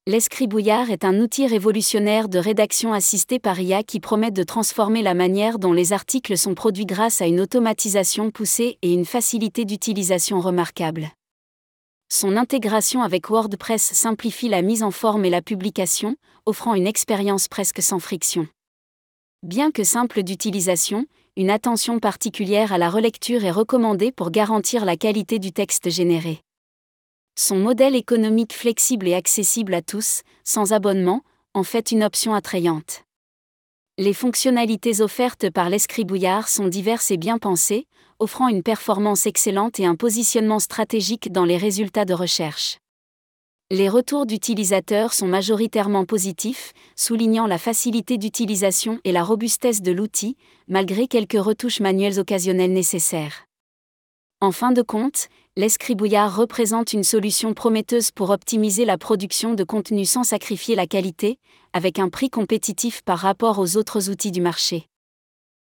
L'Escribouillard est un outil révolutionnaire de rédaction assistée par IA qui promet de transformer la manière dont les articles sont produits grâce à une automatisation poussée et une facilité d'utilisation remarquable. Son intégration avec WordPress simplifie la mise en forme et la publication, offrant une expérience presque sans friction. Bien que simple d'utilisation, une attention particulière à la relecture est recommandée pour garantir la qualité du texte généré. Son modèle économique flexible et accessible à tous, sans abonnement, en fait une option attrayante. Les fonctionnalités offertes par l'Escribouillard sont diverses et bien pensées, offrant une performance excellente et un positionnement stratégique dans les résultats de recherche. Les retours d'utilisateurs sont majoritairement positifs, soulignant la facilité d'utilisation et la robustesse de l'outil, malgré quelques retouches manuelles occasionnelles nécessaires. En fin de compte, l'Escribouillard représente une solution prometteuse pour optimiser la production de contenu sans sacrifier la qualité, avec un prix compétitif par rapport aux autres outils du marché.